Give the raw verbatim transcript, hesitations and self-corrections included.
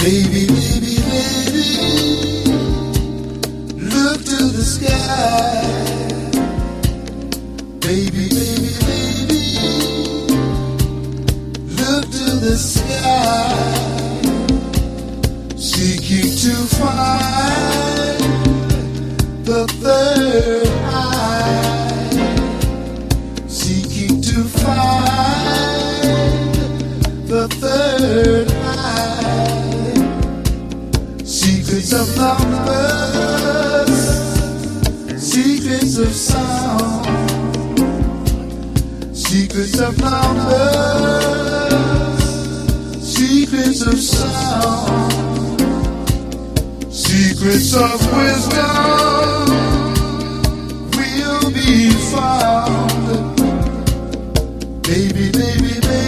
Baby, baby, baby, look to the sky. Baby, baby, baby, look to the sky. Seeking to find the third eye. Seeking to find the third eye. Secrets of numbers, secrets of sound, secrets of numbers, secrets of sound, secrets of wisdom will be found. Baby, baby, baby,